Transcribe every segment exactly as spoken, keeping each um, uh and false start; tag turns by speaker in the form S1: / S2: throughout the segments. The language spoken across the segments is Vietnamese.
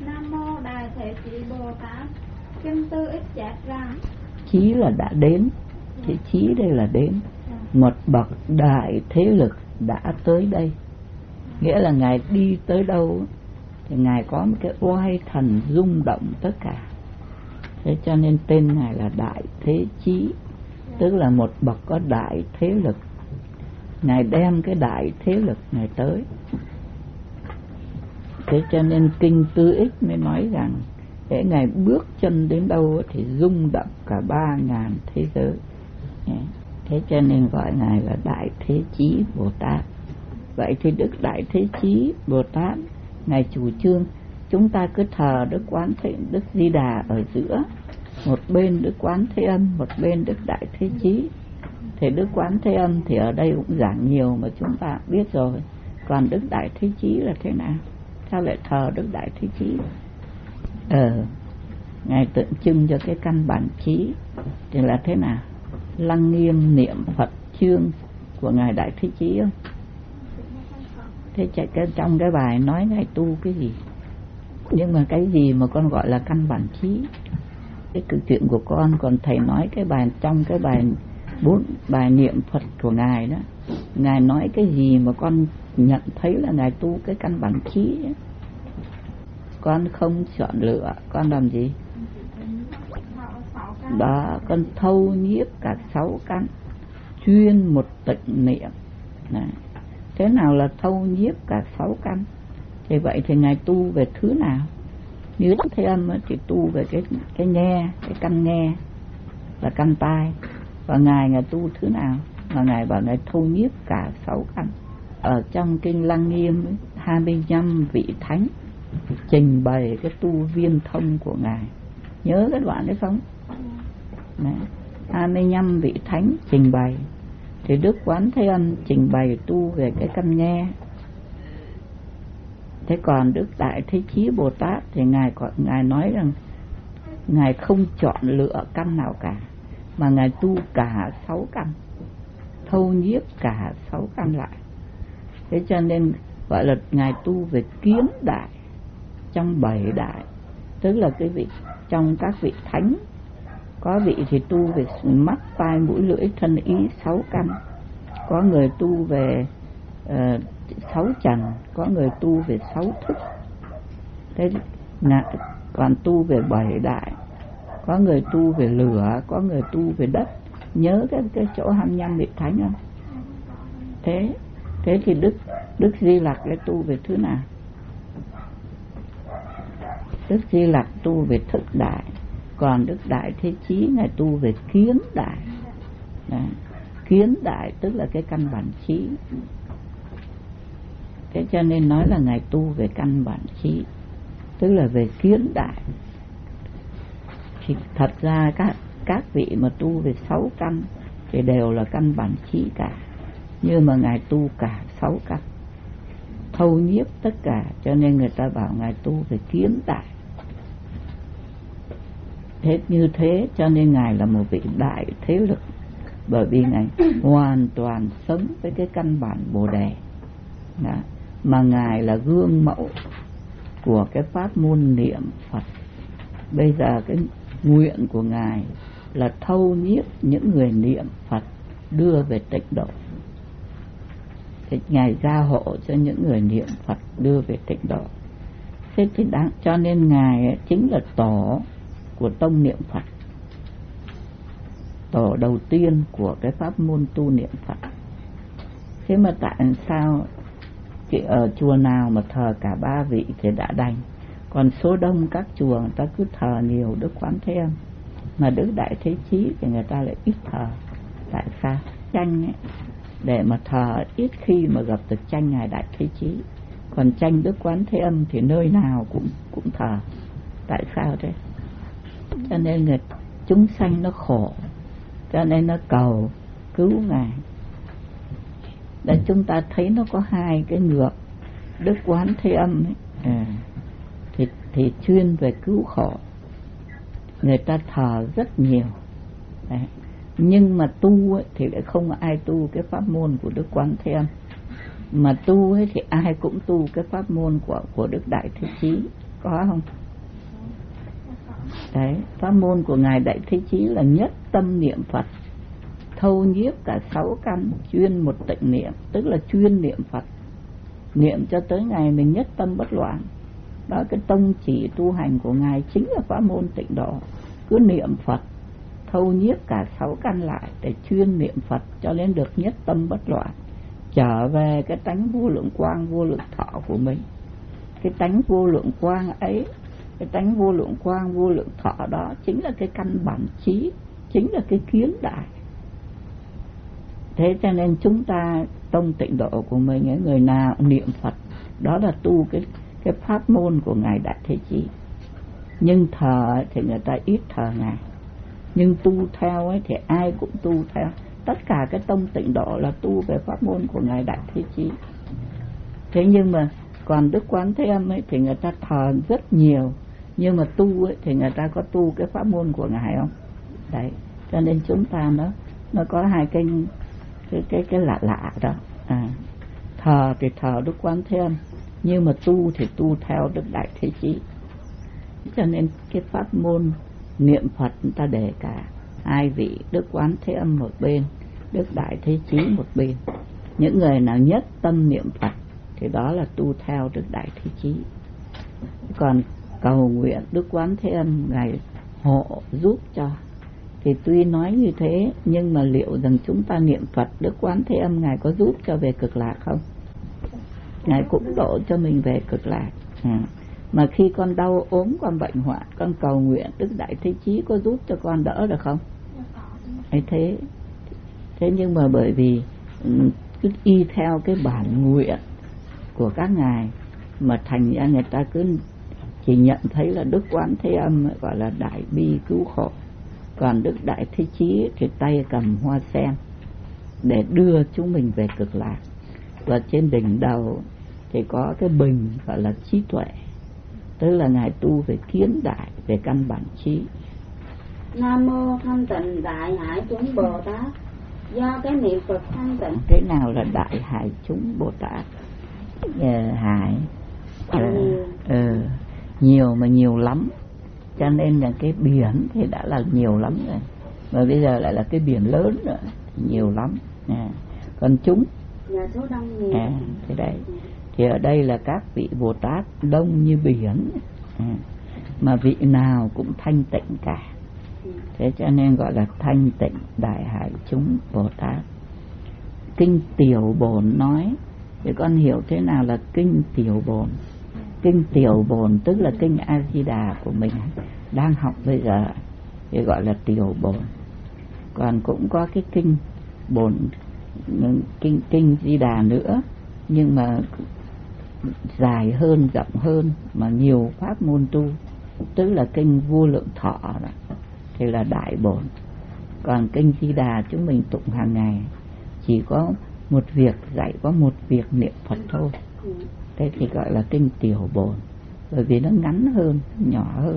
S1: Nam mô Đại Thế Chí Bồ Tát. Kinh Tư Ích chép rằng
S2: chí là đã đến, chữ chí đây là đến, một bậc đại thế lực đã tới đây, nghĩa là ngài đi tới đâu thì ngài có một cái oai thần rung động tất cả. Thế cho nên tên ngài là Đại Thế Chí, tức là một bậc có đại thế lực. Ngài đem cái đại thế lực này tới. Thế cho nên kinh Tư Ích mới nói rằng để ngài bước chân đến đâu thì rung động cả ba ngàn thế giới. Thế cho nên gọi ngài là Đại Thế Chí Bồ Tát. Vậy thì Đức Đại Thế Chí Bồ Tát ngài chủ trương chúng ta cứ thờ Đức Quán Thế Đức Di Đà ở giữa, một bên Đức Quán Thế Âm, một bên Đức Đại Thế Chí. Thì Đức Quán Thế Âm thì ở đây cũng giảng nhiều mà chúng ta biết rồi. Còn Đức Đại Thế Chí là thế nào? Sao lại thờ Đức Đại Thế Chí? Ờ, ngài tượng trưng cho cái căn bản trí thì là thế nào? Lăng nghiêm niệm Phật chương của ngài Đại Thế Chí không? Thế chạy cái trong cái bài nói ngài tu cái gì? Nhưng mà cái gì mà con gọi là căn bản trí? Cái câu chuyện của con còn thầy nói cái bài trong cái bài bốn bài niệm Phật của ngài đó, ngài nói cái gì mà con nhận thấy là ngài tu cái căn bản trí ấy. Con không chọn lựa, con làm gì? Đó, con thâu nhiếp cả sáu căn, chuyên một tịnh niệm. Này. Thế nào là thâu nhiếp cả sáu căn? Thì vậy thì ngài tu về thứ nào? Như Thế Âm thì tu về cái cái nghe, cái căn nghe là căn tai. Và ngài ngài tu thứ nào? Mà ngài bảo ngài thâu nhiếp cả sáu căn. Ở trong kinh Lăng Nghiêm hai mươi lăm vị thánh trình bày cái tu viên thông của ngài. Nhớ cái đoạn đấy không? Đấy. hai mươi lăm vị thánh trình bày. Thì Đức Quán Thế Âm trình bày tu về cái căn nghe. Thế còn Đức Đại Thế Chí Bồ Tát thì ngài còn ngài nói rằng ngài không chọn lựa căn nào cả, mà ngài tu cả sáu căn, thâu nhiếp cả sáu căn lại. Thế cho nên gọi là ngài tu về kiến đại trong bảy đại, tức là cái vị trong các vị thánh có vị thì tu về mắt tai mũi lưỡi thân ý sáu căn, có người tu về uh, sáu trần, có người tu về sáu thức. Thế còn tu về bảy đại, có người tu về lửa, có người tu về đất. Nhớ cái cái chỗ hai mươi lăm vị thánh không? Thế thế thì Đức Đức Di Lặc cái tu về thứ nào? Đức Di Lặc tu về thức đại, còn Đức Đại Thế Chí ngài tu về kiến đại. Đấy. Kiến đại tức là cái căn bản trí. Thế cho nên nói là ngài tu về căn bản trí, tức là về kiến đại. Thì thật ra các các vị mà tu về sáu căn thì đều là căn bản trí cả, nhưng mà ngài tu cả sáu căn, thâu nhiếp tất cả, cho nên người ta bảo ngài tu về kiến đại. Thế như thế cho nên ngài là một vị đại thế lực, bởi vì ngài hoàn toàn sống với cái căn bản Bồ Đề. Đó. Mà ngài là gương mẫu của cái pháp môn niệm Phật. Bây giờ cái nguyện của ngài là thâu nhiếp những người niệm Phật đưa về tịnh độ. Thì ngài gia hộ cho những người niệm Phật đưa về tịnh độ. Thế thì đáng, cho nên ngài ấy chính là tổ của tông niệm Phật, tổ đầu tiên của cái pháp môn tu niệm Phật. Thế mà tại sao ở chùa nào mà thờ cả ba vị thì đã đành, còn số đông các chùa người ta cứ thờ nhiều Đức Quán Thế Âm, mà Đức Đại Thế Chí thì người ta lại ít thờ. Tại sao? Tranh ấy, để mà thờ ít khi mà gặp được tranh ngài Đại Thế Chí, còn tranh Đức Quán Thế Âm thì nơi nào cũng cũng thờ. Tại sao thế? Cho nên người chúng sanh nó khổ, cho nên nó cầu cứu ngài. Để chúng ta thấy nó có hai cái ngược. Đức Quán Thế Âm ấy, à, thì, thì chuyên về cứu khổ, người ta thờ rất nhiều. Đấy. Nhưng mà tu ấy, thì lại không ai tu cái pháp môn của Đức Quán Thế Âm. Mà tu ấy, thì ai cũng tu cái pháp môn của, của Đức Đại Thế Chí. có không? Đấy, pháp môn của Ngài Đại Thế Chí là nhất tâm niệm Phật, thâu nhiếp cả sáu căn, chuyên một tịnh niệm, tức là chuyên niệm Phật, niệm cho tới ngày mình nhất tâm bất loạn. Đó, cái tông chỉ tu hành của Ngài chính là pháp môn tịnh độ, cứ niệm Phật, thâu nhiếp cả sáu căn lại để chuyên niệm Phật cho nên được nhất tâm bất loạn, trở về cái tánh vô lượng quang vô lượng thọ của mình. Cái tánh vô lượng quang ấy, cái tánh vô lượng quang vô lượng thọ đó chính là cái căn bản trí, chính là cái kiến đại. Thế cho nên chúng ta tông tịnh độ của mình ấy, người nào niệm Phật đó là tu cái cái pháp môn của Ngài Đại Thế Chí. Nhưng thờ thì người ta ít thờ Ngài, nhưng tu theo ấy thì ai cũng tu theo. Tất cả cái tông tịnh độ là tu về pháp môn của Ngài Đại Thế Chí. Thế nhưng mà còn Đức Quán Thế Âm ấy thì người ta thờ rất nhiều, nhưng mà tu ấy thì người ta có tu cái pháp môn của Ngài không? Đấy, cho nên chúng ta nó nó có hai cái cái cái cái lạ lạ đó. À, thờ thì thờ Đức Quán Thế Âm, nhưng mà tu thì tu theo Đức Đại Thế Chí. Cho nên cái pháp môn niệm Phật người ta để cả hai vị, Đức Quán Thế Âm một bên, Đức Đại Thế Chí một bên. Những người nào nhất tâm niệm Phật thì đó là tu theo Đức Đại Thế Chí. Còn cầu nguyện Đức Quán Thế Âm Ngài hộ giúp cho thì tuy nói như thế, nhưng mà liệu rằng chúng ta niệm Phật Đức Quán Thế Âm Ngài có giúp cho về cực lạc không? Ngài cũng độ cho mình về cực lạc. À, mà khi con đau ốm, con bệnh hoạn, con cầu nguyện Đức Đại Thế Chí có giúp cho con đỡ được không? Hay thế. Thế nhưng mà bởi vì cứ y theo cái bản nguyện của các ngài mà thành ra người ta cứ chỉ nhận thấy là Đức Quán Thế Âm gọi là đại bi cứu khổ, còn Đức Đại Thế Chí thì tay cầm hoa sen để đưa chúng mình về cực lạc. Và trên đỉnh đầu thì có cái bình gọi là trí tuệ, tức là ngài tu về kiến đại, về căn bản trí.
S1: Nam mô thanh tịnh đại hải chúng Bồ Tát. Do cái niệm Phật thanh tịnh.
S2: Thế nào là đại hải chúng Bồ Tát? Ờ, hải ờ, ờ, nhiều mà nhiều lắm, cho nên là cái biển thì đã là nhiều lắm rồi, mà bây giờ lại là cái biển lớn rồi, nhiều lắm. À, còn chúng
S1: là số đông nhiều.
S2: À, thế đấy. Thì ở đây là các vị Bồ Tát đông như biển, à, mà vị nào cũng thanh tịnh cả. Thế cho nên gọi là thanh tịnh đại hải chúng Bồ Tát. Kinh Tiểu Bồn nói, thì con hiểu thế nào là kinh Tiểu Bồn? Kinh Tiểu Bồn tức là kinh A Di Đà của mình đang học bây giờ thì gọi là Tiểu Bồn. Còn cũng có cái kinh Bồn, kinh kinh Di Đà nữa, nhưng mà dài hơn, rộng hơn, mà nhiều pháp môn tu, tức là kinh Vô Lượng Thọ đó, thì là Đại Bồn. Còn kinh Di Đà chúng mình tụng hàng ngày chỉ có một việc, dạy có một việc niệm Phật thôi. Thế thì gọi là kinh Tiểu Bồn, bởi vì nó ngắn hơn, nhỏ hơn.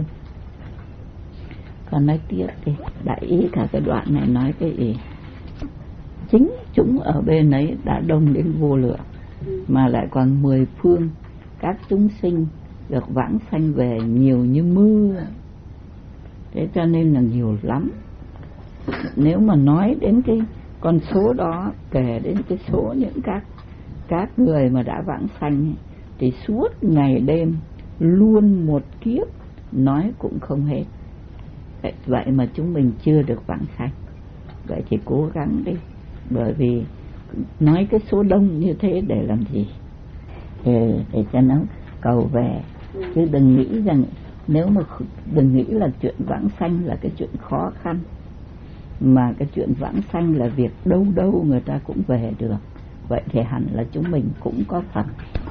S2: Còn nói tiếp thì đại ý cả cái đoạn này nói cái gì? Chính chúng ở bên ấy đã đông đến vô lượng, mà lại còn mười phương các chúng sinh được vãng sanh về nhiều như mưa. Thế cho nên là nhiều lắm. Nếu mà nói đến cái con số đó, kể đến cái số những các các người mà đã vãng sanh thì suốt ngày đêm luôn một kiếp nói cũng không hết. Vậy, vậy mà chúng mình chưa được vãng sanh. Vậy thì cố gắng đi, bởi vì nói cái số đông như thế để làm gì? Để, để cho nó cầu về, chứ đừng nghĩ rằng nếu mà đừng nghĩ là chuyện vãng sanh là cái chuyện khó khăn, mà cái chuyện vãng sanh là việc đâu đâu người ta cũng về được. Vậy thì hẳn là chúng mình cũng có phần.